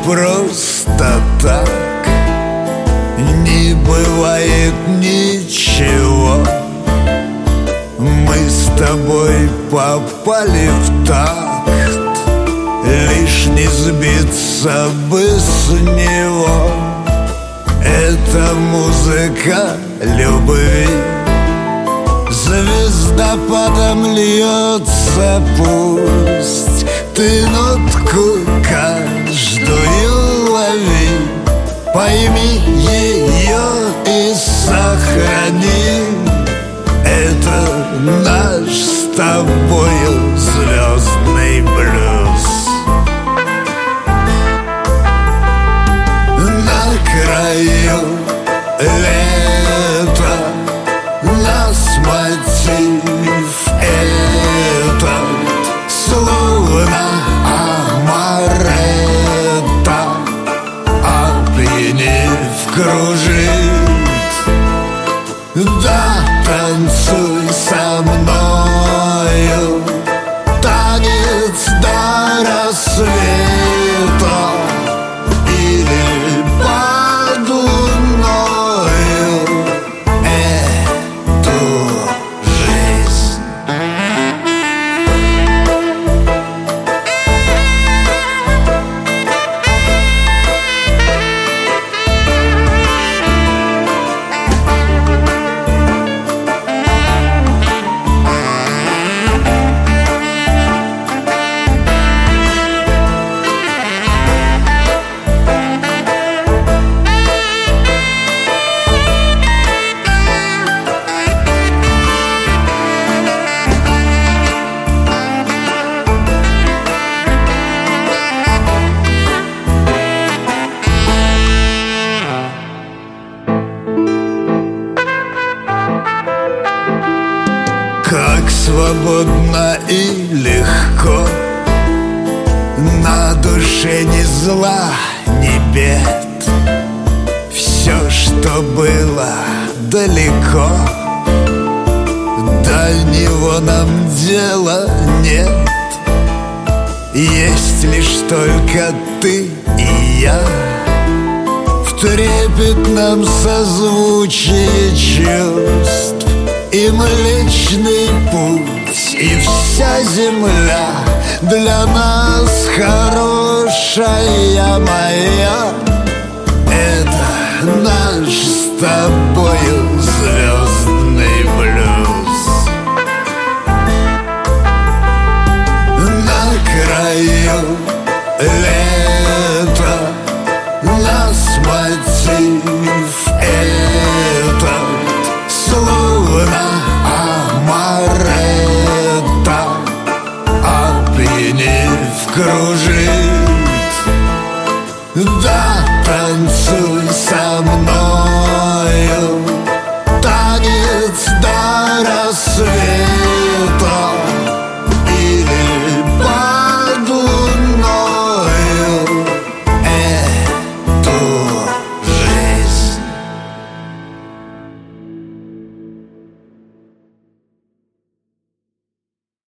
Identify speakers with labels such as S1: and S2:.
S1: просто так не бывает ничего. Мы с тобой попали в такт, лишь не сбиться бы с него. Это музыка любви, звездопадом льется, пусть ты нотку каждую лови. Пойми ее и сохрани. Это наш с тобою звездный блюз. На краю лета нас мотив этот, словно амаретта, опьянев кружит. Да, танцуй со мною танец до рассвета или под луною эту жизнь. Как свободно и легко, на душе ни зла, ни бед. Все, что было далеко, до него нам дела нет. Есть лишь только ты и я в трепетном созвучии чувств. И Млечный Путь, и вся земля для нас хорошая моя. Это наш с тобою звездный блюз. На краю лета нас мотив этот, словно амаретта, опьянев кружит. Да, танцуй